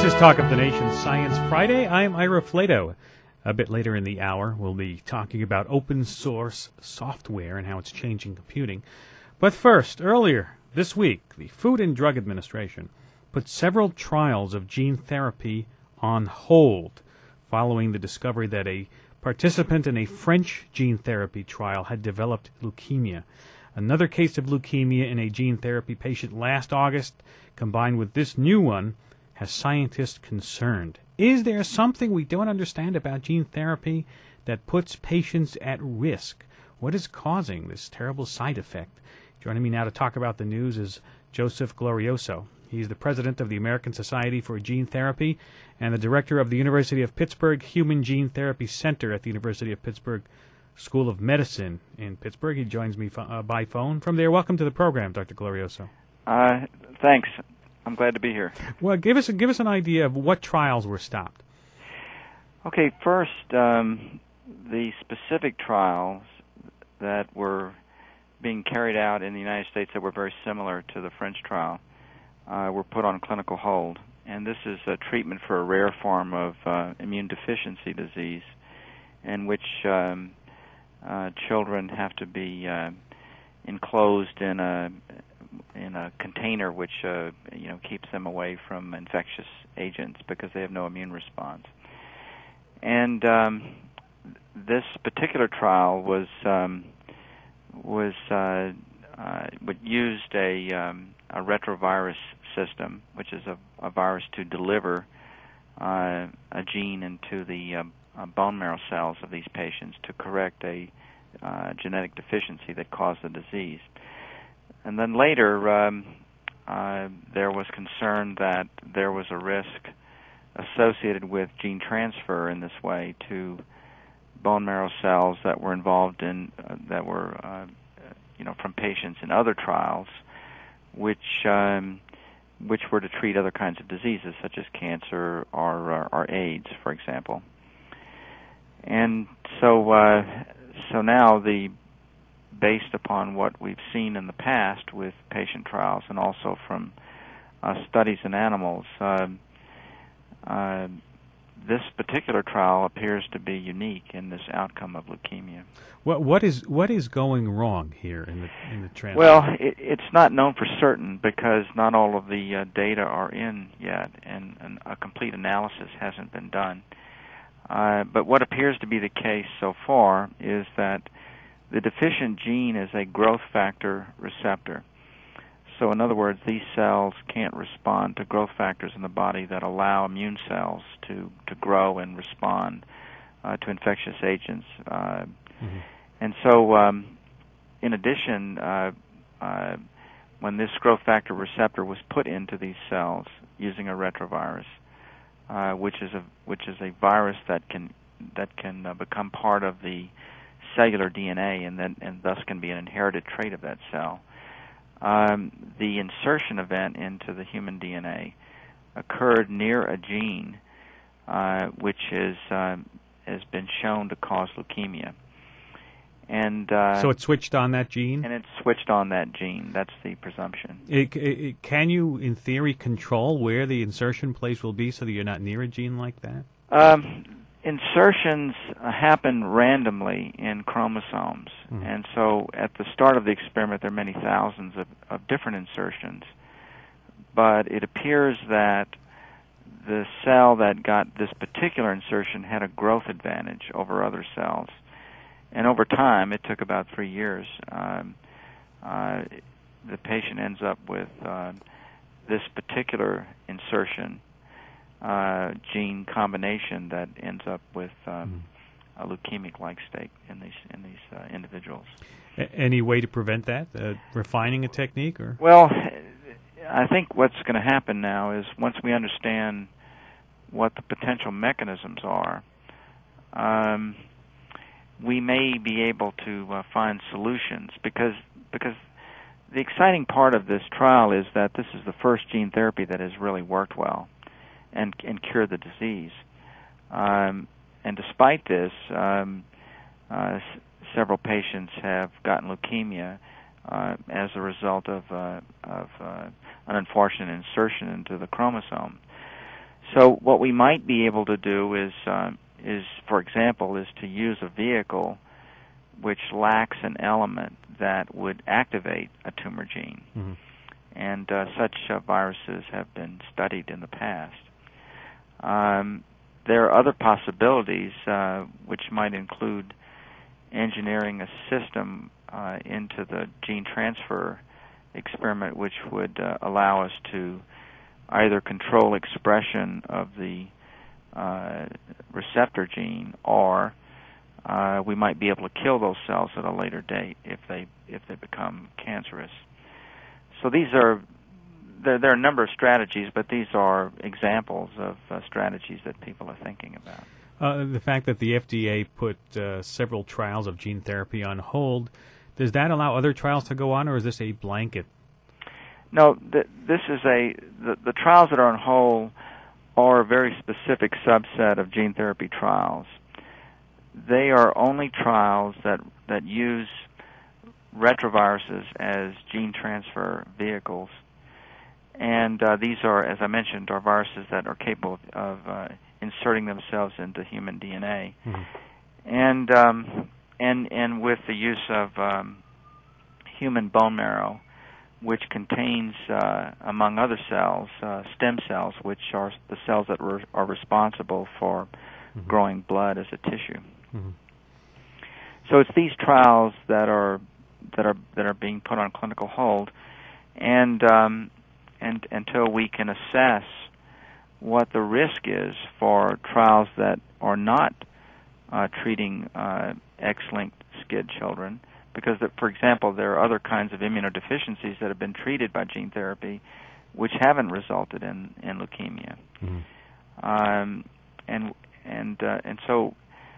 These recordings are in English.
is Talk of the Nation Science Friday. I'm Ira Flato. A bit later in the hour, we'll be talking about open source software and how it's changing computing. But first, earlier this week, the Food and Drug Administration put several trials of gene therapy on hold following the discovery that a participant in a French gene therapy trial had developed leukemia. Another case of leukemia in a gene therapy patient last August, combined with this new one, has scientists concerned. Is there something we don't understand about gene therapy that puts patients at risk? What is causing this terrible side effect? Joining me now to talk about the news is Joseph Glorioso. He's the president of the American Society for Gene Therapy and the director of the University of Pittsburgh Human Gene Therapy Center at the University of Pittsburgh School of Medicine in Pittsburgh. He joins me by phone from there. Welcome to the program, Dr. Glorioso. Thanks. I'm glad to be here. Well, give us an idea of what trials were stopped. Okay, first, the specific trials that were being carried out in the United States that were very similar to the French trial were put on clinical hold. And this is a treatment for a rare form of immune deficiency disease in which children have to be enclosed in a container which keeps them away from infectious agents because they have no immune response. And this particular trial used a retrovirus system, which is a virus to deliver a gene into the bone marrow cells of these patients to correct a genetic deficiency that caused the disease. And then later, there was concern that there was a risk associated with gene transfer in this way to bone marrow cells that were involved in from patients in other trials, which were to treat other kinds of diseases such as cancer or AIDS, for example. And so now based upon what we've seen in the past with patient trials and also from studies in animals, this particular trial appears to be unique in this outcome of leukemia. What is going wrong here in the transplant? Well, it's not known for certain because not all of the data are in yet, and a complete analysis hasn't been done. But what appears to be the case so far is that the deficient gene is a growth factor receptor. So in other words, these cells can't respond to growth factors in the body that allow immune cells to grow and respond to infectious agents. And so in addition, when this growth factor receptor was put into these cells using a retrovirus, which is a virus that can become part of the cellular DNA and thus can be an inherited trait of that cell. The insertion event into the human DNA occurred near a gene which has been shown to cause leukemia. And so it switched on that gene? And it switched on that gene. That's the presumption. Can you, in theory, control where the insertion place will be so that you're not near a gene like that? Insertions happen randomly in chromosomes, and so at the start of the experiment there are many thousands of different insertions, but it appears that the cell that got this particular insertion had a growth advantage over other cells, and over time, it took about 3 years, the patient ends up with this particular insertion gene combination that ends up with a leukemic-like state in these individuals. Any way to prevent that? Refining a technique, or? Well, I think what's going to happen now is once we understand what the potential mechanisms are, we may be able to find solutions because the exciting part of this trial is that this is the first gene therapy that has really worked well and cured the disease. And despite this, several patients have gotten leukemia as a result of an unfortunate insertion into the chromosome. So what we might be able to do is, for example, is to use a vehicle which lacks an element that would activate a tumor gene. Mm-hmm. And such viruses have been studied in the past. There are other possibilities which might include engineering a system into the gene transfer experiment which would allow us to either control expression of the receptor gene, or we might be able to kill those cells at a later date if they become cancerous. So these are there are a number of strategies, but these are examples of strategies that people are thinking about. The fact that the FDA put several trials of gene therapy on hold, does that allow other trials to go on, or is this a blanket? No, this is the trials that are on hold are a very specific subset of gene therapy trials. They are only trials that use retroviruses as gene transfer vehicles. And these are, as I mentioned, are viruses that are capable of inserting themselves into human DNA. Mm-hmm. And with the use of human bone marrow, which contains, among other cells, stem cells, which are the cells that are responsible for mm-hmm. growing blood as a tissue. Mm-hmm. So it's these trials that are being put on clinical hold, and until we can assess what the risk is for trials that are not treating X-linked SCID children, because, for example, there are other kinds of immunodeficiencies that have been treated by gene therapy which haven't resulted in leukemia. Mm-hmm. And so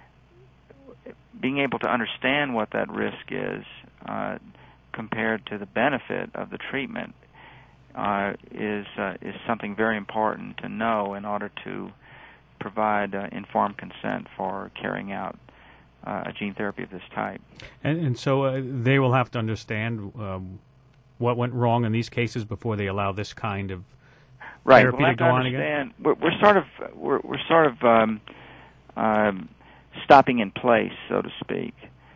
being able to understand what that risk is compared to the benefit of the treatment is something very important to know in order to provide informed consent for carrying out a gene therapy of this type. And so they will have to understand what went wrong in these cases before they allow this kind of therapy to go on again? We're sort of stopping in place, so to speak.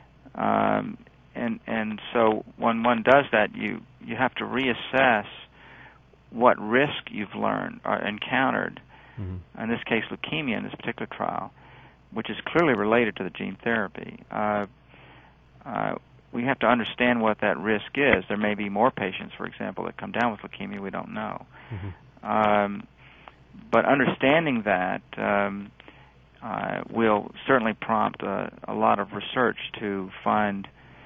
And so when one does that, you have to reassess what risk you've learned or encountered, mm-hmm. in this case leukemia in this particular trial, which is clearly related to the gene therapy. We have to understand what that risk is. There may be more patients, for example, that come down with leukemia. We don't know. Mm-hmm. But understanding that will certainly prompt a lot of research to find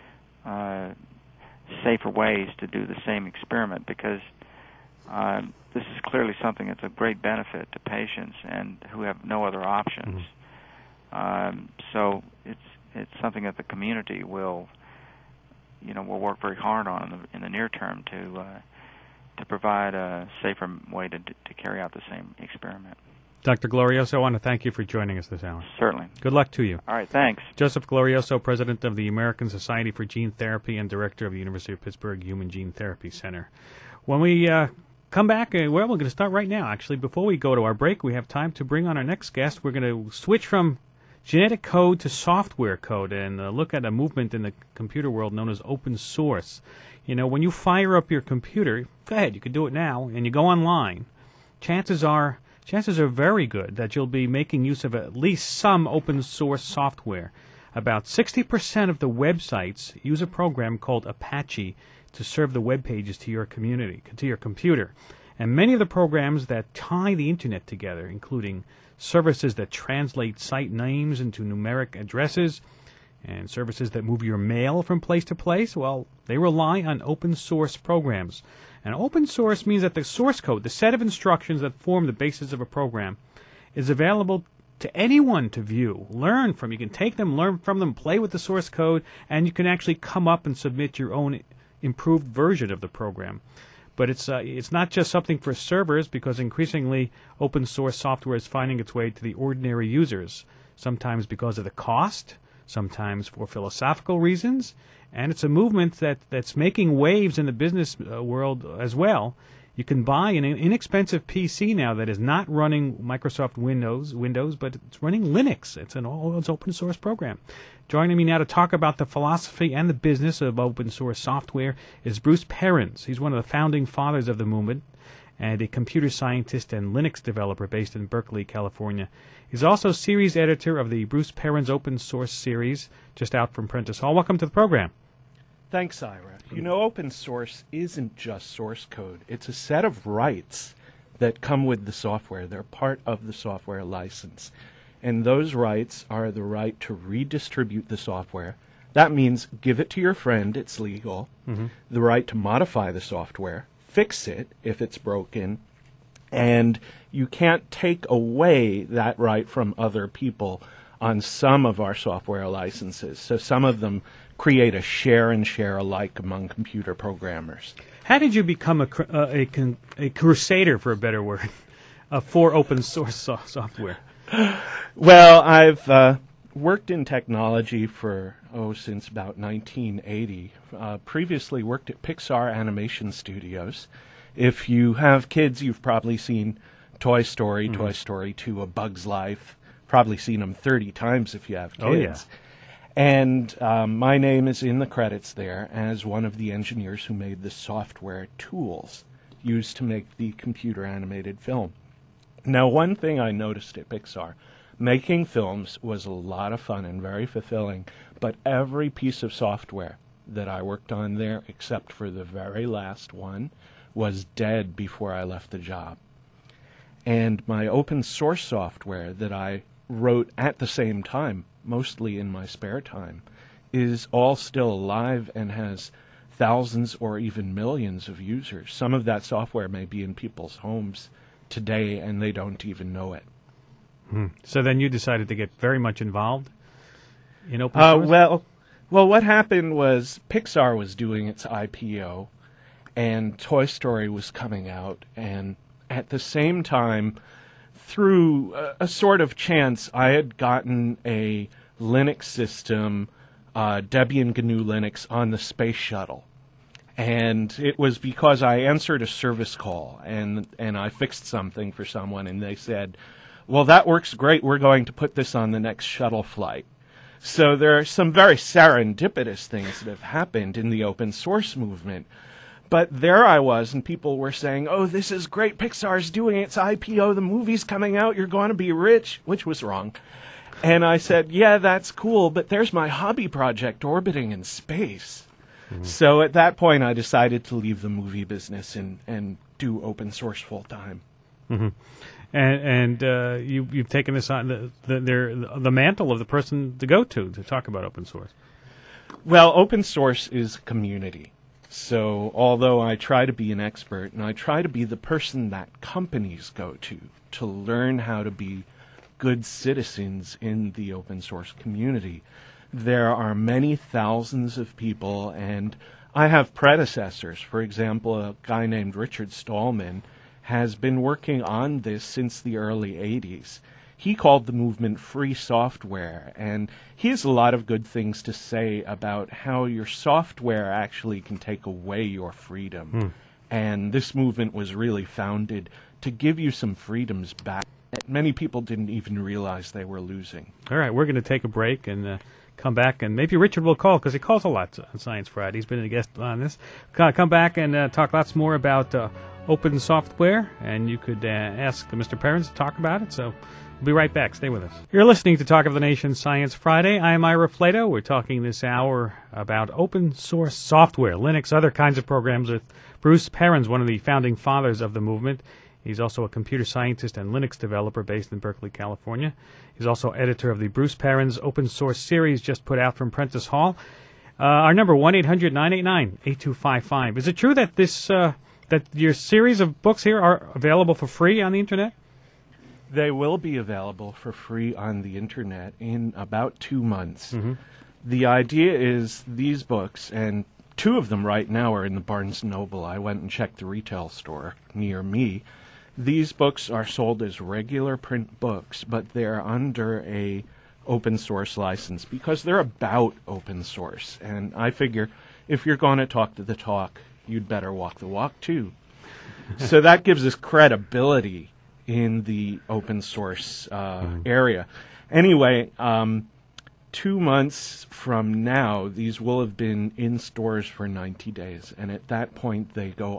safer ways to do the same experiment, because this is clearly something that's of great benefit to patients and who have no other options. Mm-hmm. So it's something that the community will work very hard on in the near term to provide a safer way to carry out the same experiment. Dr. Glorioso, I want to thank you for joining us this hour. Certainly. Good luck to you. All right, thanks. Joseph Glorioso, President of the American Society for Gene Therapy and Director of the University of Pittsburgh Human Gene Therapy Center. When we come back, we're going to start right now. Actually, before we go to our break, we have time to bring on our next guest. We're going to switch from genetic code to software code and look at a movement in the computer world known as open source. When you fire up your computer, go ahead, you can do it now, and you go online, chances are very good that you'll be making use of at least some open source software. About 60% of the websites use a program called Apache to serve the web pages to your computer. And many of the programs that tie the Internet together, including services that translate site names into numeric addresses and services that move your mail from place to place, well, they rely on open source programs. And open source means that the source code, the set of instructions that form the basis of a program, is available to anyone to view, learn from. You can take them, learn from them, play with the source code, and you can actually come up and submit your own improved version of the program. But it's not just something for servers, because increasingly open source software is finding its way to the ordinary users, sometimes because of the cost, sometimes for philosophical reasons, and it's a movement that's making waves in the business world as well. You can buy an inexpensive PC now that is not running Microsoft Windows, but it's running Linux. It's open source program. Joining me now to talk about the philosophy and the business of open source software is Bruce Perens. He's one of the founding fathers of the movement and a computer scientist and Linux developer based in Berkeley, California. He's also series editor of the Bruce Perens Open Source series, just out from Prentice Hall. Welcome to the program. Thanks, Ira. You know, open source isn't just source code. It's a set of rights that come with the software. They're part of the software license. And those rights are the right to redistribute the software. That means give it to your friend, it's legal. Mm-hmm. The right to modify the software, fix it if it's broken, and you can't take away that right from other people on some of our software licenses. So some of them create a share and share alike among computer programmers. How did you become a crusader, for a better word, for open source software? Well, I've worked in technology for, since about 1980. Previously worked at Pixar Animation Studios. If you have kids, you've probably seen Toy Story, Toy Story 2, A Bug's Life. Probably seen them 30 times if you have kids. Oh, yeah. And my name is in the credits there as one of the engineers who made the software tools used to make the computer animated film. Now, one thing I noticed at Pixar, making films was a lot of fun and very fulfilling, but every piece of software that I worked on there, except for the very last one, was dead before I left the job. And my open source software that I wrote at the same time, mostly in my spare time, is all still alive and has thousands or even millions of users. Some of that software may be in people's homes today and they don't even know it. So then you decided to get very much involved in open source? Well, what happened was Pixar was doing its IPO and Toy Story was coming out, and at the same time, through a sort of chance, I had gotten a Linux system, Debian GNU Linux, on the space shuttle. And it was because I answered a service call, and I fixed something for someone, and they said, well, that works great. We're going to put this on the next shuttle flight. So there are some very serendipitous things that have happened in the open source movement. But there I was, and people were saying, oh, this is great, Pixar's doing its IPO, the movie's coming out, you're going to be rich, which was wrong. And I said, yeah, that's cool, but there's my hobby project orbiting in space. Mm-hmm. So at that point, I decided to leave the movie business and do open source full time. Mm-hmm. And you've taken this on the mantle of the person to go to talk about open source. Well, open source is community. So although I try to be an expert and I try to be the person that companies go to learn how to be good citizens in the open source community, there are many thousands of people, and I have predecessors. For example, a guy named Richard Stallman has been working on this since the early 80s. He called the movement free software, and he has a lot of good things to say about how your software actually can take away your freedom. And this movement was really founded to give you some freedoms back that many people didn't even realize they were losing. All right, we're going to take a break and come back, and maybe Richard will call, because he calls a lot on Science Friday. He's been a guest on this. Come back and talk lots more about open software, and you could ask Mr. Perens to talk about it, so we'll be right back. Stay with us. You're listening to Talk of the Nation Science Friday. I'm Ira Flato. We're talking this hour about open source software, Linux, other kinds of programs with Bruce Perens, one of the founding fathers of the movement. He's also a computer scientist and Linux developer based in Berkeley, California. He's also editor of the Bruce Perens Open Source series just put out from Prentice Hall. Our number, 1-800-989-8255. Is it true that that your series of books here are available for free on the Internet? They will be available for free on the Internet in about 2 months. Mm-hmm. The idea is these books, and 2 of them right now are in the Barnes & Noble. I went and checked the retail store near me. These books are sold as regular print books, but they're under a open source license because they're about open source. And I figure if you're going to talk the talk, you'd better walk the walk too. So that gives us credibility in the open source area. Anyway, 2 months from now, these will have been in stores for 90 days, and at that point they go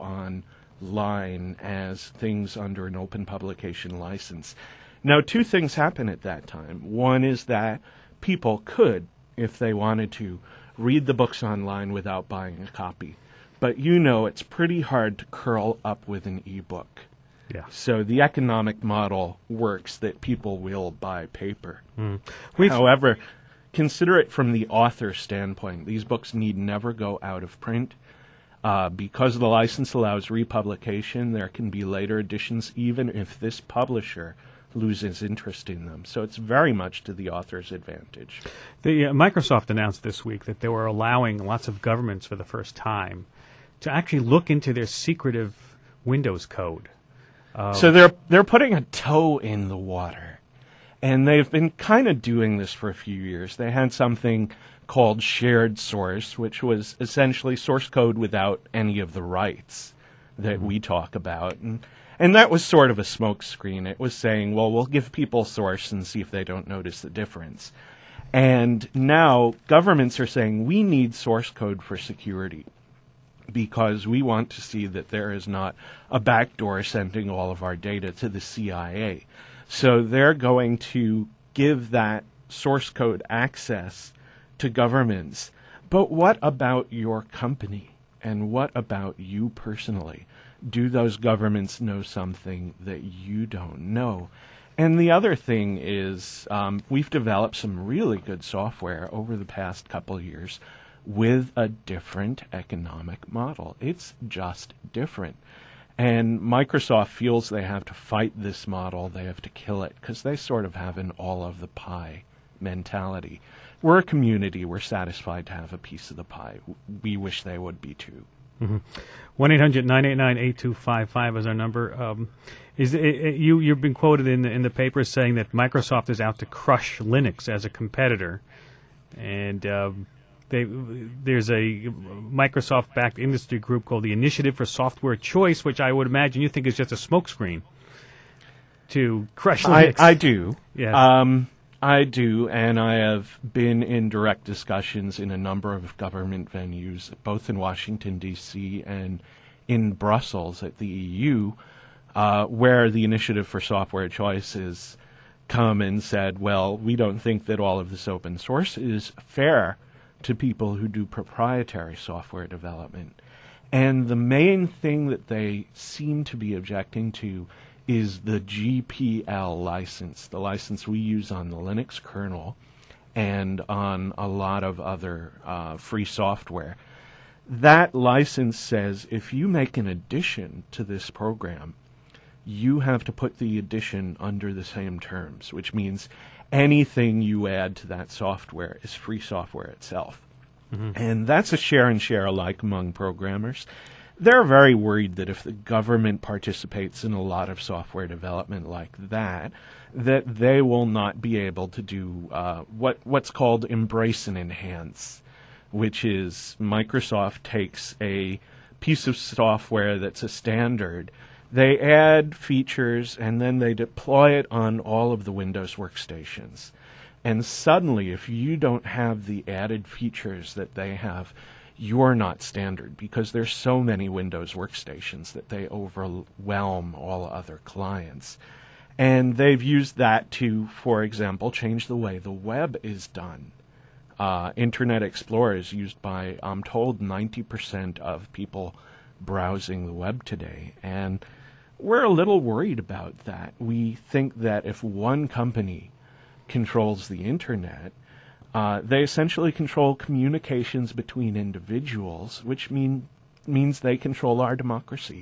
online as things under an open publication license. Now, 2 things happen at that time. One is that people could, if they wanted to, read the books online without buying a copy. But it's pretty hard to curl up with an ebook. Yeah. So the economic model works that people will buy paper. However, consider it from the author standpoint. These books need never go out of print. Because the license allows republication, there can be later editions even if this publisher loses interest in them. So it's very much to the author's advantage. Microsoft announced this week that they were allowing lots of governments for the first time to actually look into their secretive Windows code. So they're putting a toe in the water. And they've been kind of doing this for a few years. They had something called shared source, which was essentially source code without any of the rights that we talk about. And that was sort of a smokescreen. It was saying, well, we'll give people source and see if they don't notice the difference. And now governments are saying we need source code for security because we want to see that there is not a backdoor sending all of our data to the CIA. So they're going to give that source code access to governments. But what about your company? And what about you personally? Do those governments know something that you don't know? And the other thing is we've developed some really good software over the past couple of years with a different economic model. It's just different. And Microsoft feels they have to fight this model. They have to kill it because they sort of have an all of the pie mentality. We're a community. We're satisfied to have a piece of the pie. We wish they would be too. 1-800-989-8255 is our number. You've been quoted in the paper saying that Microsoft is out to crush Linux as a competitor, and there's a Microsoft-backed industry group called the Initiative for Software Choice, which I would imagine you think is just a smokescreen to crush Linux. I do. Yeah. I do, and I have been in direct discussions in a number of government venues, both in Washington, D.C. and in Brussels at the EU, where the Initiative for Software Choice has come and said, well, we don't think that all of this open source is fair to people who do proprietary software development. And the main thing that they seem to be objecting to is the GPL license, the license we use on the Linux kernel and on a lot of other free software. That license says if you make an addition to this program, you have to put the addition under the same terms, which means anything you add to that software is free software itself. And that's a share and share alike among programmers. They're very worried that if the government participates in a lot of software development like that, that they will not be able to do what's called embrace and enhance, which is Microsoft takes a piece of software that's a standard, they add features, and then they deploy it on all of the Windows workstations. And suddenly, if you don't have the added features that they have, you're not standard because there's so many Windows workstations that they overwhelm all other clients. And they've used that to, for example, change the way the web is done. Internet Explorer is used by, I'm told, 90% of people browsing the web today. And we're a little worried about that. We think that if one company controls the Internet, they essentially control communications between individuals, which means they control our democracy.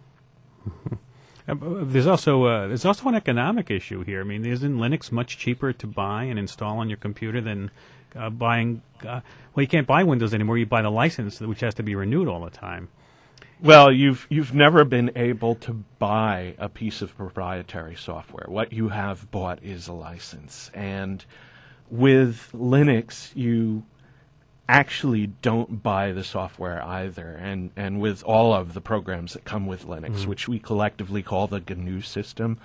There's also an economic issue here. I mean, isn't Linux much cheaper to buy and install on your computer than buying? Well, you can't buy Windows anymore. You buy the license, which has to be renewed all the time. Well, you've never been able to buy a piece of proprietary software. What you have bought is a license, and with Linux, actually don't buy the software either. And with all of the programs that come with Linux, which we collectively call the GNU system,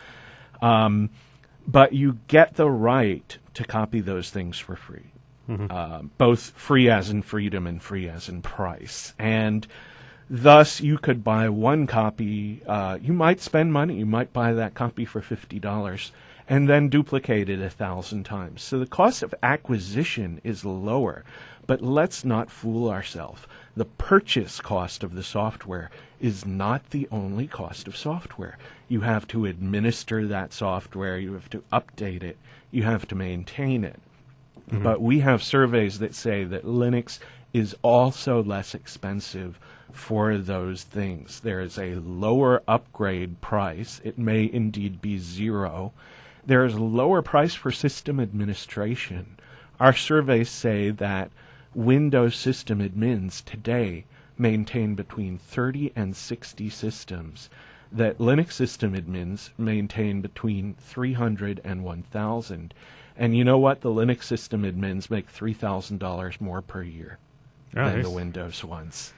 but you get the right to copy those things for free. Both free as in freedom and free as in price. And thus, you could buy one copy. You might spend money. You might buy that copy for $50 and then duplicate it 1,000 times. So the cost of acquisition is lower. But let's not fool ourselves. The purchase cost of the software is not the only cost of software. You have to administer that software. You have to update it. You have to maintain it. But we have surveys that say that Linux is also less expensive for those things. There is a lower upgrade price. It may indeed be zero. There is a lower price for system administration. Our surveys say that Windows system admins today maintain between 30 and 60 systems, that Linux system admins maintain between 300 and 1,000. And you know what? The Linux system admins make $3,000 more per year than the Windows ones.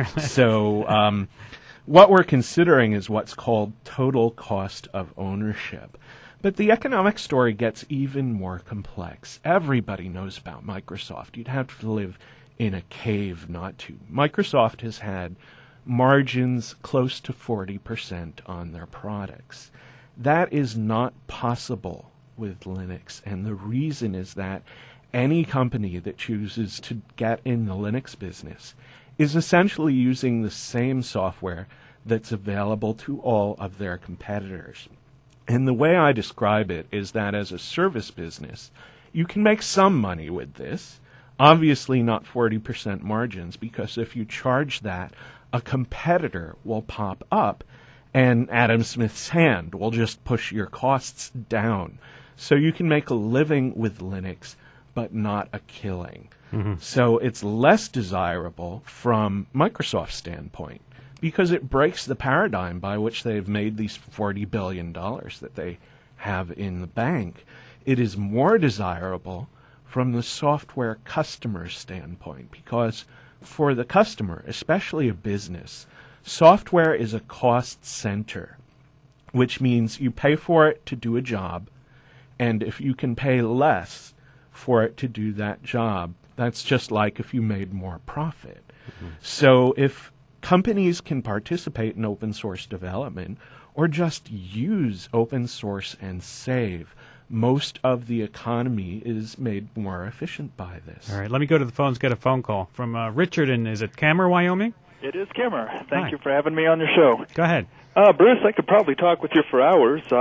So what we're considering is what's called total cost of ownership. But the economic story gets even more complex. Everybody knows about Microsoft. You'd have to live in a cave not to. Microsoft has had margins close to 40% on their products. That is not possible with Linux, and the reason is that any company that chooses to get in the Linux business is essentially using the same software that's available to all of their competitors. And the way I describe it is that as a service business, you can make some money with this, obviously not 40% margins, because if you charge that, a competitor will pop up and Adam Smith's hand will just push your costs down. So you can make a living with Linux, but not a killing. So it's less desirable from Microsoft's standpoint because it breaks the paradigm by which they've made these $40 billion that they have in the bank. It is more desirable from the software customer's standpoint because for the customer, especially a business, software is a cost center, which means you pay for it to do a job, and if you can pay less for it to do that job, that's just like if you made more profit. So if companies can participate in open source development or just use open source and save, most of the economy is made more efficient by this. All right, let me go to the phones, get a phone call from Richard in, is it Camer, Wyoming? It is Kimmer. Thank Hi. you for having me on your show. Go ahead. Bruce, I could probably talk with you for hours. It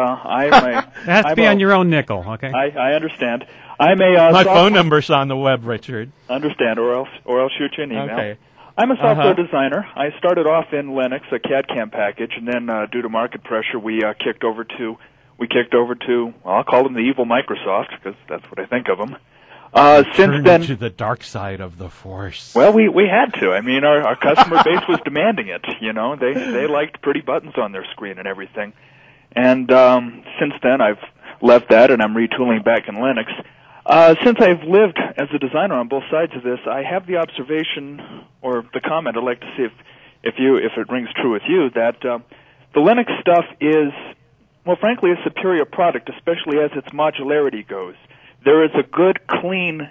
has to be on your own nickel, okay? I understand. I'm a My phone number's on the web, Richard. Understand, or else shoot you an email. Okay. I'm a software designer. I started off in Linux, a CAD/CAM package, and then due to market pressure, we kicked over to well, I'll call them the evil Microsoft because that's what I think of them. Since then, to the dark side of the force. well, we had to. I mean, our customer base was demanding it. You know, they liked pretty buttons on their screen and everything. And since then, I've left that and I'm retooling back in Linux. Since I've lived as a designer on both sides of this, I have the observation or the comment I'd like to see if it rings true with you that the Linux stuff is, well, frankly, a superior product, especially as its modularity goes. There is a good, clean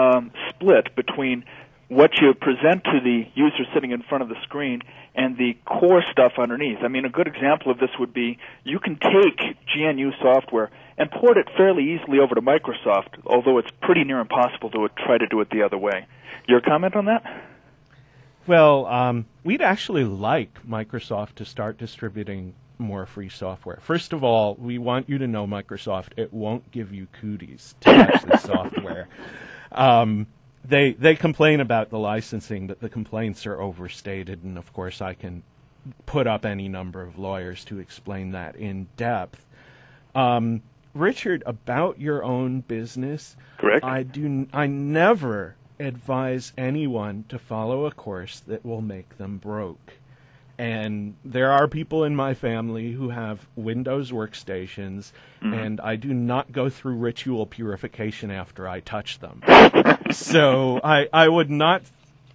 split between what you present to the user sitting in front of the screen and the core stuff underneath. I mean, a good example of this would be you can take GNU software and port it fairly easily over to Microsoft, although it's pretty near impossible to try to do it the other way. Your comment on that? Well, we'd actually like Microsoft to start distributing more free software. First of all, we want you to know, Microsoft, it won't give you cooties to touch the software. They complain about the licensing, but the complaints are overstated, and of course I can put up any number of lawyers to explain that in depth. Richard, about your own business, Correct. I never advise anyone to follow a course that will make them broke. And there are people in my family who have Windows workstations, and I do not go through ritual purification after I touch them. So I would not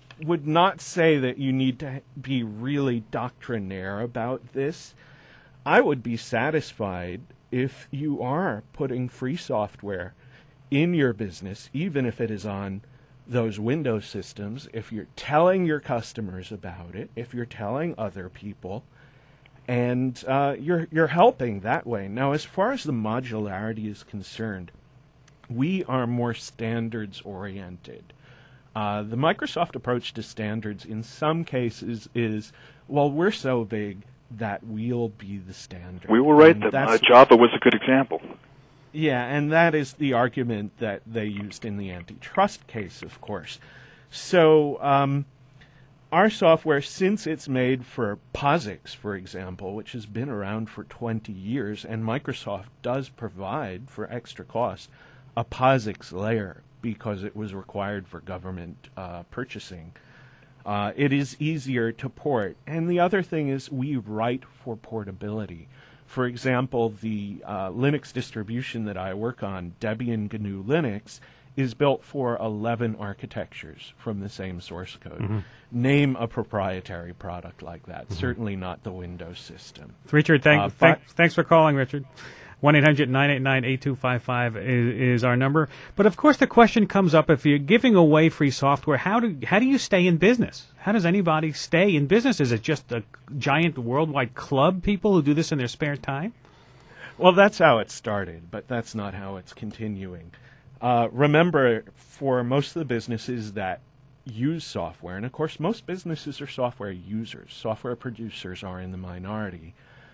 say that you need to be really doctrinaire about this. I would be satisfied if you are putting free software in your business, even if it is on those Windows systems, if you're telling your customers about it, if you're telling other people, and you're helping that way. Now, as far as the modularity is concerned, we are more standards-oriented. The Microsoft approach to standards in some cases is, well, we're so big that we'll be the standard. We were right that Java was a good example. Yeah, and that is the argument that they used in the antitrust case, of course. So our software, since it's made for POSIX, for example, which has been around for 20 years, and Microsoft does provide, for extra cost, a POSIX layer because it was required for government purchasing, it is easier to port. And the other thing is we write for portability. For example, the Linux distribution that I work on, Debian GNU Linux, is built for 11 architectures from the same source code. Mm-hmm. Name a proprietary product like that. Mm-hmm. Certainly not the Windows system. Richard, thanks for calling, Richard. 1-800-989-8255 is our number. But of course the question comes up, if you're giving away free software, how do you stay in business? How does anybody stay in business? Is it just a giant worldwide club, people who do this in their spare time? Well, that's how it started, but that's not how it's continuing. Remember, for most of the businesses that use software, and of course most businesses are software users, software producers are in the minority,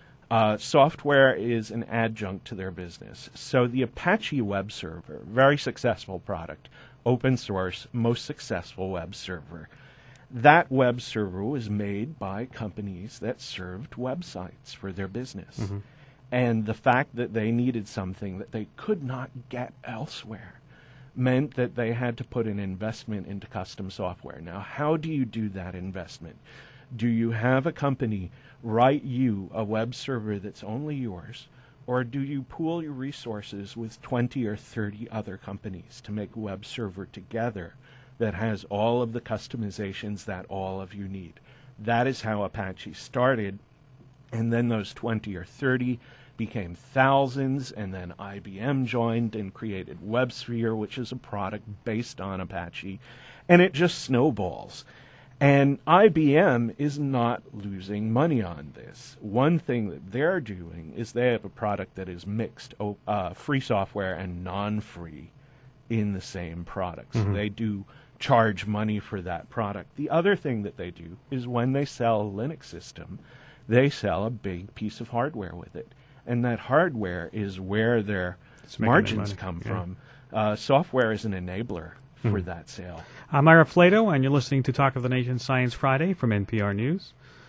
software is an adjunct to their business. So the Apache web server, very successful product, open source, most successful web server. That web server was made by companies that served websites for their business. Mm-hmm. And the fact that they needed something that they could not get elsewhere meant that they had to put an investment into custom software. Now, how do you do that investment? Do you have a company write you a web server that's only yours, or do you pool your resources with 20 or 30 other companies to make a web server together that has all of the customizations that all of you need? That is how Apache started, and then those 20 or 30 became thousands, and then IBM joined and created WebSphere, which is a product based on Apache, and it just snowballs. And IBM is not losing money on this. One thing that they're doing is they have a product that is mixed, free software and non-free in the same product. Mm-hmm. So they do charge money for that product. The other thing that they do is when they sell a Linux system, they sell a big piece of hardware with it. And that hardware is where their margins come from. Software is an enabler for that sale. I'm Ira Flato, and you're listening to Talk of the Nation Science Friday from NPR News.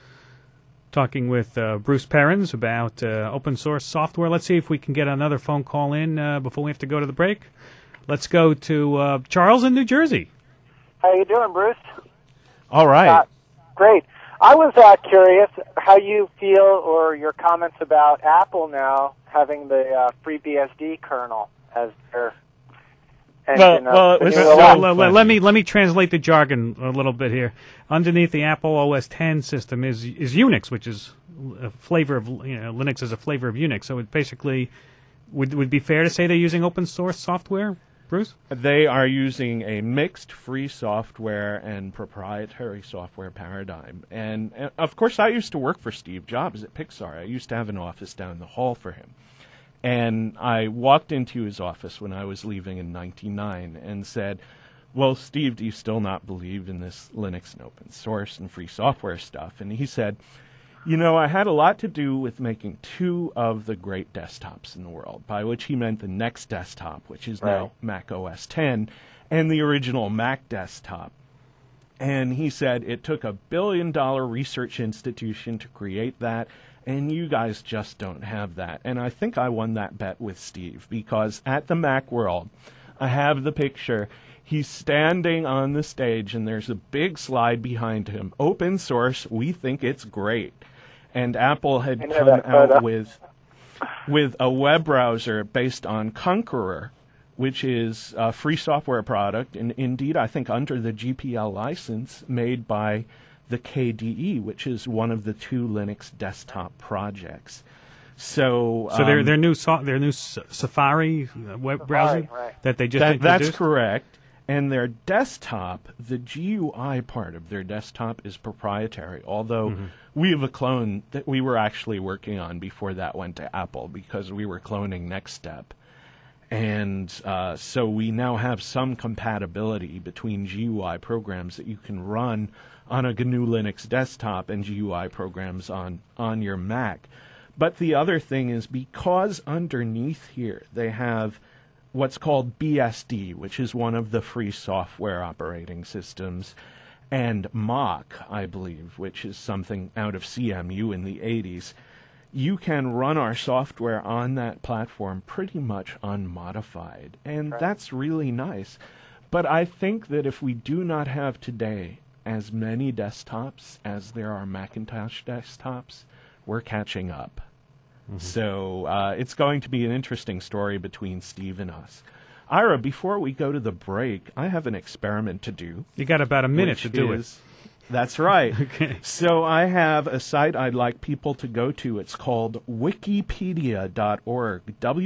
Talking with Bruce Perens about open source software. Let's see if we can get another phone call in before we have to go to the break. Let's go to Charles in New Jersey. How you doing, Bruce? All right. Great. I was curious how you feel, or your comments about Apple now having the FreeBSD kernel as their engine. Let me translate the jargon a little bit here. Underneath the Apple OS X system is Unix, which is a flavor of Linux is a flavor of Unix. So it basically would be fair to say they're using open source software, Bruce? They are using a mixed free software and proprietary software paradigm. And of course, I used to work for Steve Jobs at Pixar. I used to have an office down the hall for him. And I walked into his office when I was leaving in 1999 and said, well, Steve, do you still not believe in this Linux and open source and free software stuff? And he said, I had a lot to do with making two of the great desktops in the world, by which he meant the Next desktop, which is now Mac OS X, and the original Mac desktop. And he said it took $1 billion research institution to create that, and you guys just don't have that. And I think I won that bet with Steve, because at the Macworld, I have the picture. He's standing on the stage, and there's a big slide behind him. Open source, we think it's great. And Apple had come out with a web browser based on Konqueror, which is a free software product, and indeed, I think, under the GPL license made by the KDE, which is one of the 2 Linux desktop projects. So their new Safari web browser that they just introduced? That's correct. And their desktop, the GUI part of their desktop is proprietary, although we have a clone that we were actually working on before that went to Apple because we were cloning NextStep. And so we now have some compatibility between GUI programs that you can run on a GNU Linux desktop and GUI programs on your Mac. But the other thing is because underneath here they have what's called BSD, which is one of the free software operating systems, and Mach, I believe, which is something out of CMU in the 80s, you can run our software on that platform pretty much unmodified. And that's really nice. But I think that if we do not have today as many desktops as there are Macintosh desktops, we're catching up. So it's going to be an interesting story between Steve and us. Ira, before we go to the break, I have an experiment to do. You got about a minute to do it. That's right. Okay. So I have a site I'd like people to go to. It's called wikipedia.org,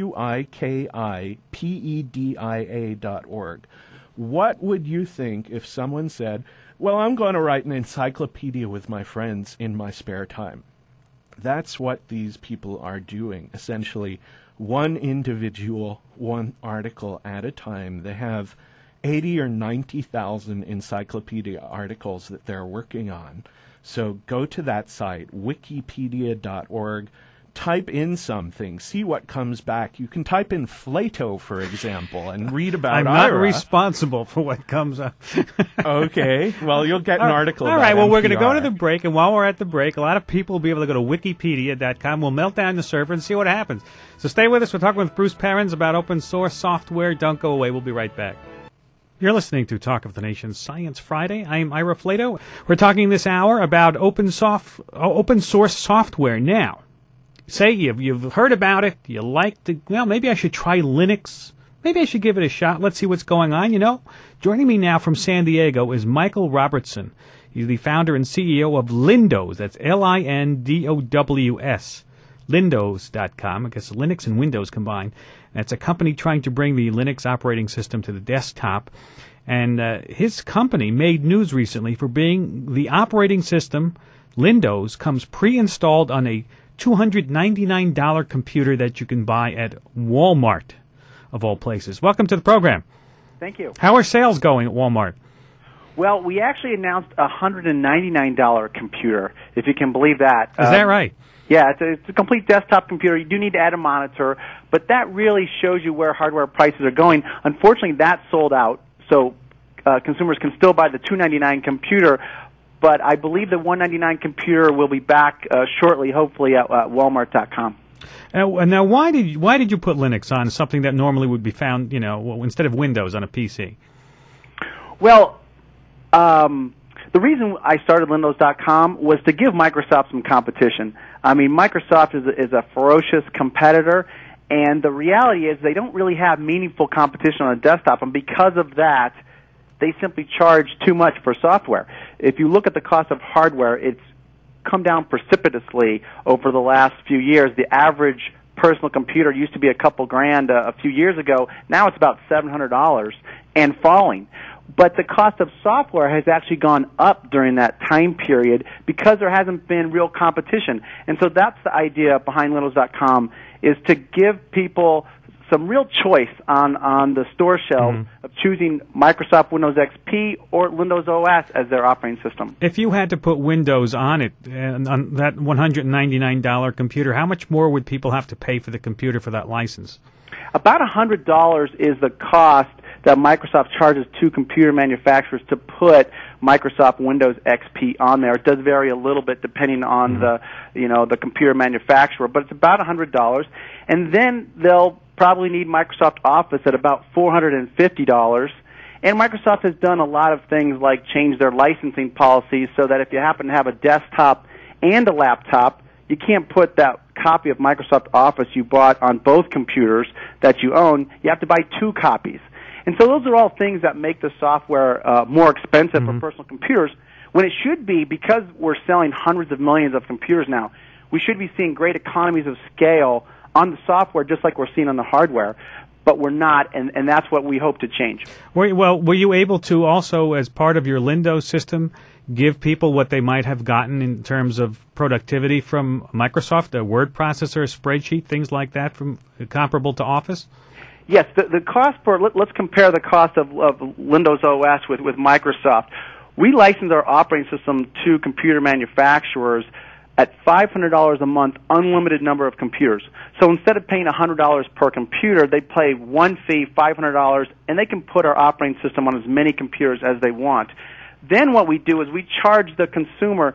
wikipedia.org. What would you think if someone said, well, I'm going to write an encyclopedia with my friends in my spare time? That's what these people are doing, essentially one individual, one article at a time. They have 80 or 90,000 encyclopedia articles that they're working on. So go to that site, wikipedia.org, type in something, see what comes back. You can type in Flato, for example, and read about I'm Ira. not responsible for what comes up. Okay, well, you'll get an article All about right, well, NPR. we're going to go to the break, and while we're at the break, a lot of people will be able to go to wikipedia.com. We'll melt down the server and see what happens. So stay with us. We're talking with Bruce Perens about open source software. Don't go away. We'll be right back. You're listening to Talk of the Nation Science Friday. I'm Ira Flato. We're talking this hour about open source software. Now, say you've heard about it, you like to, well, maybe I should try Linux. Maybe I should give it a shot. Let's see what's going on. You know, joining me now from San Diego is Michael Robertson. He's the founder and CEO of Lindows. That's Lindows. Lindows.com. I guess Linux and Windows combined. That's a company trying to bring the Linux operating system to the desktop. And his company made news recently for being the operating system. Lindows comes pre-installed on a $299 computer that you can buy at Walmart, of all places. Welcome to the program. Thank you. How are sales going at Walmart? Well, we actually announced a $199 computer, if you can believe that. Is that right? Yeah, it's a complete desktop computer. You do need to add a monitor, but that really shows you where hardware prices are going. Unfortunately, that's sold out, so consumers can still buy the $299 computer, but I believe the $199 computer will be back shortly, hopefully, at Walmart.com. Now, why did you put Linux on something that normally would be found, instead of Windows on a PC? Well, the reason I started Lindows.com was to give Microsoft some competition. I mean, Microsoft is a ferocious competitor, and the reality is they don't really have meaningful competition on a desktop, and because of that, they simply charge too much for software. If you look at the cost of hardware, it's come down precipitously over the last few years. The average personal computer used to be a couple grand a few years ago. Now it's about $700 and falling. But the cost of software has actually gone up during that time period because there hasn't been real competition. And so that's the idea behind Lindows.com, is to give people some real choice on the store shelf of choosing Microsoft Windows XP or Windows OS as their operating system. If you had to put Windows on it, on that $199 computer, how much more would people have to pay for the computer for that license? About $100 is the cost that Microsoft charges to computer manufacturers to put Microsoft Windows XP on there. It does vary a little bit depending on the computer manufacturer, but it's about $100. And then they'll probably need Microsoft Office at about $450. And Microsoft has done a lot of things like change their licensing policies so that if you happen to have a desktop and a laptop, you can't put that copy of Microsoft Office you bought on both computers that you own. You have to buy 2 copies. And so those are all things that make the software more expensive for personal computers, when it should be, because we're selling hundreds of millions of computers now, we should be seeing great economies of scale on the software just like we're seeing on the hardware. But we're not, and that's what we hope to change. Were you able to also, as part of your Lindo system, give people what they might have gotten in terms of productivity from Microsoft, a word processor, a spreadsheet, things like that, from comparable to Office? Yes, the cost for, let's compare the cost of Windows OS with Microsoft. We license our operating system to computer manufacturers at $500 a month, unlimited number of computers. So instead of paying $100 per computer, they pay one fee, $500, and they can put our operating system on as many computers as they want. Then what we do is we charge the consumer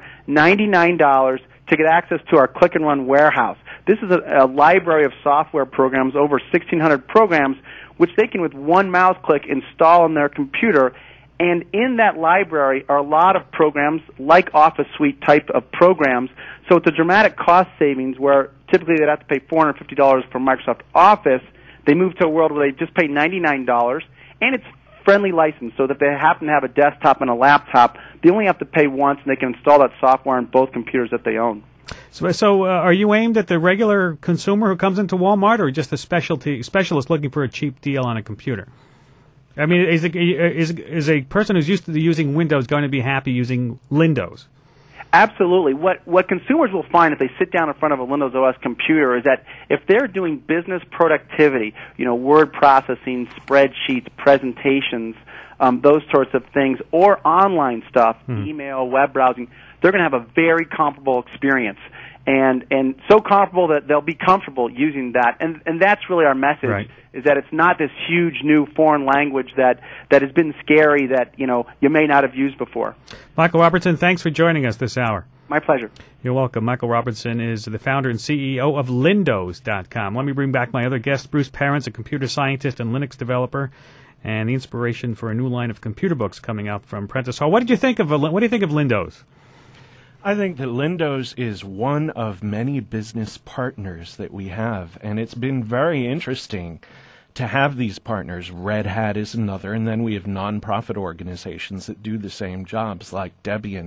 $99 to get access to our Click and Run warehouse. This is a library of software programs, over 1,600 programs, which they can, with one mouse click, install on their computer. And in that library are a lot of programs, like Office Suite type of programs. So it's a dramatic cost savings where typically they'd have to pay $450 for Microsoft Office. They move to a world where they just pay $99, and it's friendly license, so that if they happen to have a desktop and a laptop, they only have to pay once, and they can install that software on both computers that they own. So are you aimed at the regular consumer who comes into Walmart, or just a specialist looking for a cheap deal on a computer? I mean, is a person who's used to using Windows going to be happy using Lindows? Absolutely. What consumers will find if they sit down in front of a Windows OS computer is that if they're doing business productivity, word processing, spreadsheets, presentations, those sorts of things, or online stuff, email, web browsing, they're going to have a very comparable experience. And so comparable that they'll be comfortable using that. And that's really our message, right, is that it's not this huge new foreign language that has been scary that, you may not have used before. Michael Robertson, thanks for joining us this hour. My pleasure. You're welcome. Michael Robertson is the founder and CEO of Lindows.com. Let me bring back my other guest, Bruce Perens, a computer scientist and Linux developer, and the inspiration for a new line of computer books coming out from Prentice Hall. What do you think of Lindows? I think that Lindows is one of many business partners that we have, and it's been very interesting to have these partners. Red Hat is another, and then we have nonprofit organizations that do the same jobs, like Debian.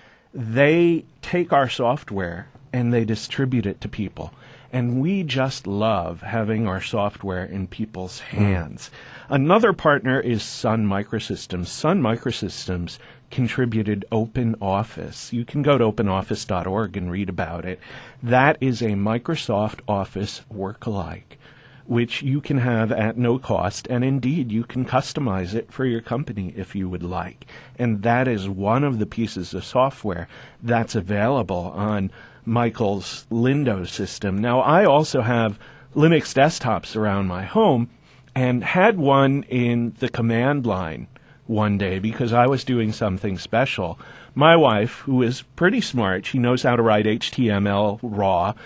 They take our software and they distribute it to people, and we just love having our software in people's hands. Another partner is Sun Microsystems. Sun Microsystems contributed OpenOffice. You can go to openoffice.org and read about it. That is a Microsoft Office work-alike, which you can have at no cost, and indeed you can customize it for your company if you would like. And that is one of the pieces of software that's available on Michael's Lindows system. Now, I also have Linux desktops around my home, and had one in the command line one day because I was doing something special. My wife, who is pretty smart, she knows how to write HTML raw,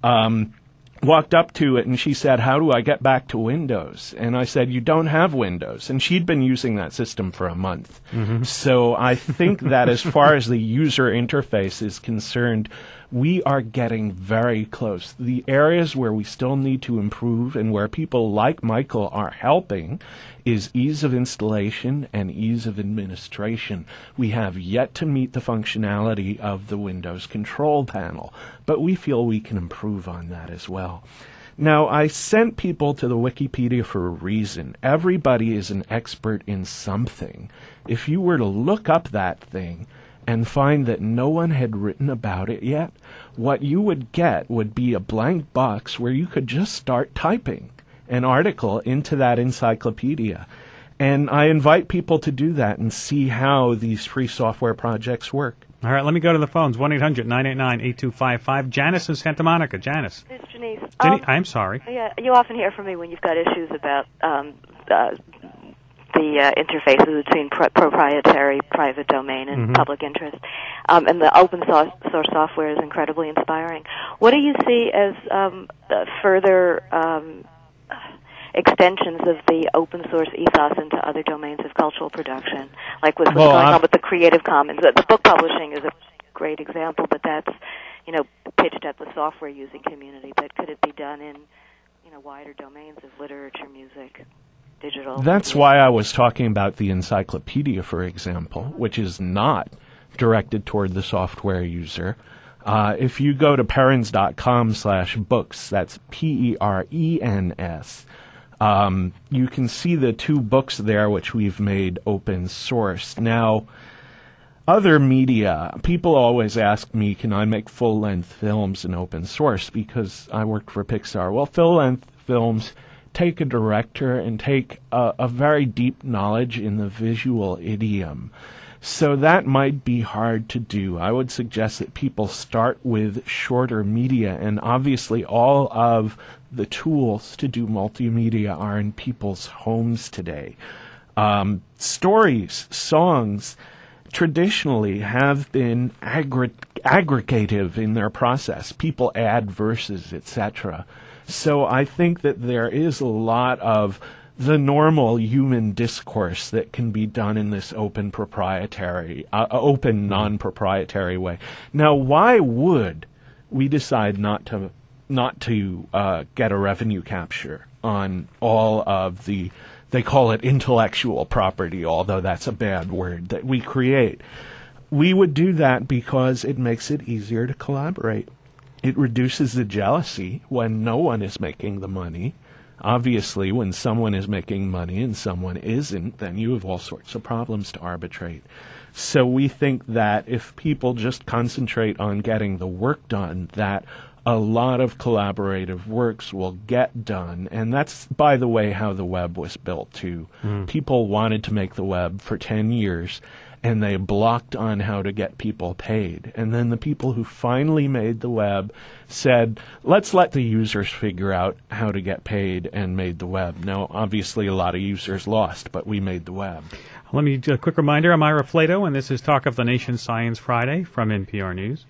walked up to it and she said, "How do I get back to Windows?" And I said, "You don't have Windows." And she'd been using that system for a month. So I think that as far as the user interface is concerned, we are getting very close. The areas where we still need to improve and where people like Michael are helping is ease of installation and ease of administration. We have yet to meet the functionality of the Windows control panel, but we feel we can improve on that as well. Now, I sent people to the Wikipedia for a reason. Everybody is an expert in something. If you were to look up that thing and find that no one had written about it yet, what you would get would be a blank box where you could just start typing an article into that encyclopedia. And I invite people to do that and see how these free software projects work. All right, let me go to the phones. 1-800-989-8255. Janice in Santa Monica. Janice. It's Janice. I'm sorry. Yeah, you often hear from me when you've got issues about the interfaces between proprietary, private domain, and public interest. And the open source software is incredibly inspiring. What do you see as further extensions of the open source ethos into other domains of cultural production, like with what's going on with the Creative Commons. The book publishing is a great example, but that's, pitched at the software using community. But could it be done in, wider domains of literature, music, digital? That's why I was talking about the encyclopedia, for example, which is not directed toward the software user. If you go to perens.com/books, that's PERENS, you can see the 2 books there which we've made open source. Now, other media, people always ask me, can I make full-length films in open source? Because I worked for Pixar. Well, full-length films take a director and take a very deep knowledge in the visual idiom. So that might be hard to do. I would suggest that people start with shorter media, and obviously all of the tools to do multimedia are in people's homes today. Stories, songs, traditionally have been aggregative in their process. People add verses, etc. So I think that there is a lot of the normal human discourse that can be done in this open non-proprietary way. Now, why would we decide not to get a revenue capture on all of the, they call it intellectual property, although that's a bad word, that we create? We would do that because it makes it easier to collaborate. It reduces the jealousy when no one is making the money. Obviously, when someone is making money and someone isn't, then you have all sorts of problems to arbitrate. So we think that if people just concentrate on getting the work done, that a lot of collaborative works will get done. And that's, by the way, how the web was built, too. People wanted to make the web for 10 years, and they blocked on how to get people paid. And then the people who finally made the web said, let's let the users figure out how to get paid, and made the web. Now, obviously, a lot of users lost, but we made the web. Let me do a quick reminder. I'm Ira Flato, and this is Talk of the Nation Science Friday from NPR News.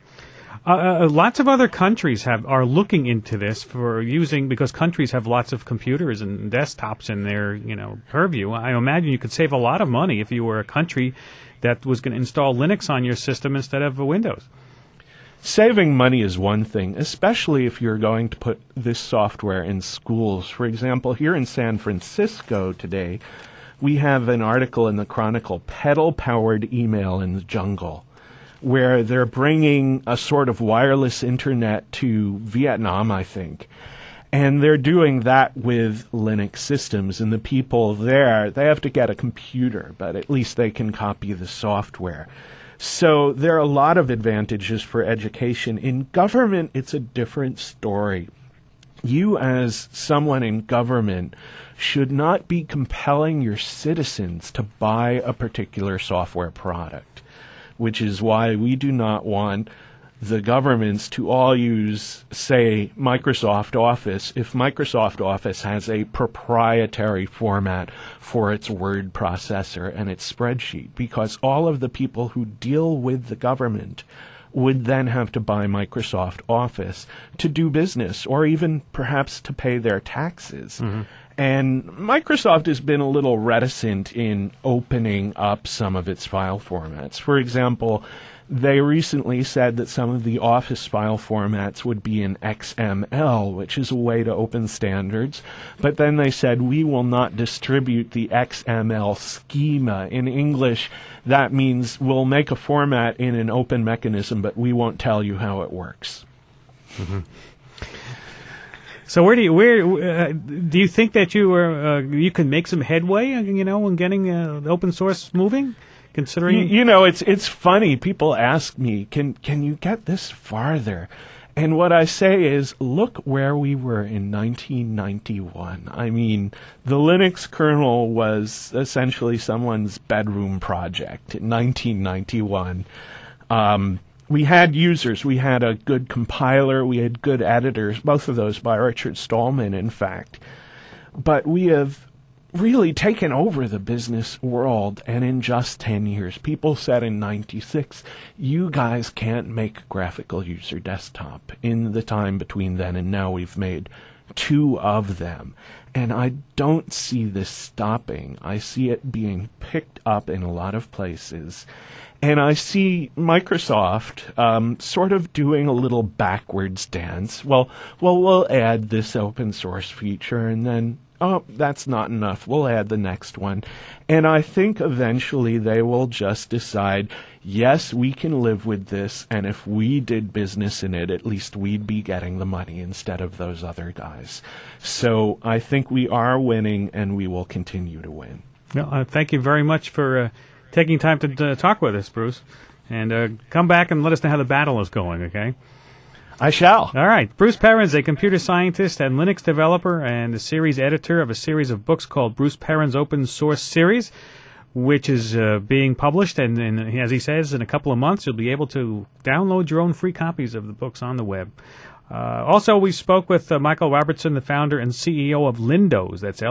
Lots of other countries are looking into this because countries have lots of computers and desktops in their purview. I imagine you could save a lot of money if you were a country that was going to install Linux on your system instead of Windows. Saving money is one thing, especially if you're going to put this software in schools. For example, here in San Francisco today, we have an article in the Chronicle, Pedal-Powered Email in the Jungle, where they're bringing a sort of wireless internet to Vietnam, I think. And they're doing that with Linux systems, and the people there, they have to get a computer, but at least they can copy the software. So there are a lot of advantages for education. In government, it's a different story. You, as someone in government, should not be compelling your citizens to buy a particular software product, which is why we do not want the governments to all use, say, Microsoft Office, if Microsoft Office has a proprietary format for its word processor and its spreadsheet, because all of the people who deal with the government would then have to buy Microsoft Office to do business, or even perhaps to pay their taxes. Mm-hmm. And Microsoft has been a little reticent in opening up some of its file formats. For example, they recently said that some of the Office file formats would be in XML, which is a way to open standards. But then they said, we will not distribute the XML schema. In English, that means we'll make a format in an open mechanism, but we won't tell you how it works. Mm-hmm. So where do you think that you can make some headway, in getting the open source moving? Considering it's funny. People ask me, can you get this farther? And what I say is, look where we were in 1991. I mean, the Linux kernel was essentially someone's bedroom project in 1991. We had users, we had a good compiler, we had good editors, both of those by Richard Stallman, in fact. But we have really taken over the business world, and in just 10 years, people said in 96, you guys can't make a graphical user desktop. In the time between then and now, we've made 2 of them. And I don't see this stopping. I see it being picked up in a lot of places. And I see Microsoft sort of doing a little backwards dance. Well, we'll add this open source feature, and then, oh, that's not enough. We'll add the next one. And I think eventually they will just decide, yes, we can live with this, and if we did business in it, at least we'd be getting the money instead of those other guys. So I think we are winning, and we will continue to win. Well, thank you very much for taking time to talk with us, Bruce. And come back and let us know how the battle is going, okay? I shall. All right. Bruce Perens, a computer scientist and Linux developer and the series editor of a series of books called Bruce Perens Open Source Series, which is being published. And as he says, in a couple of months, you'll be able to download your own free copies of the books on the web. Also, we spoke with Michael Robertson, the founder and CEO of Lindows. That's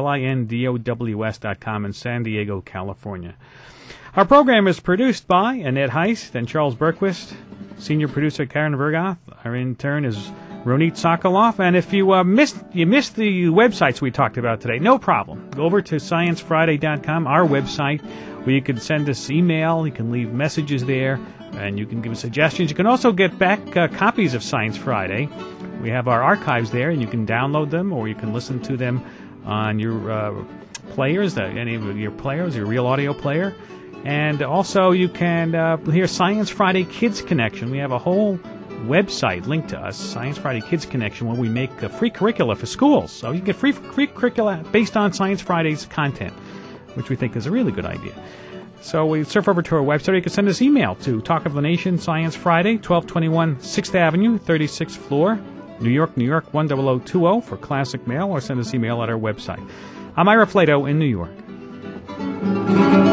LINDOWS.com in San Diego, California. Our program is produced by Annette Heist and Charles Berquist. Senior producer Karen Vergoth. Our intern is Ronit Sokoloff. And if you missed the websites we talked about today, no problem. Go over to sciencefriday.com, our website, where you can send us email, you can leave messages there, and you can give us suggestions. You can also get back copies of Science Friday. We have our archives there, and you can download them, or you can listen to them on your players, any of your players, your Real Audio player. And also you can hear Science Friday Kids Connection. We have a whole website linked to us, Science Friday Kids Connection, where we make free curricula for schools. So you can get free curricula based on Science Friday's content, which we think is a really good idea. So we surf over to our website. You can send us email to Talk of the Nation, Science Friday, 1221 6th Avenue, 36th floor, New York, 10020 for classic mail, or send us email at our website. I'm Ira Flato in New York.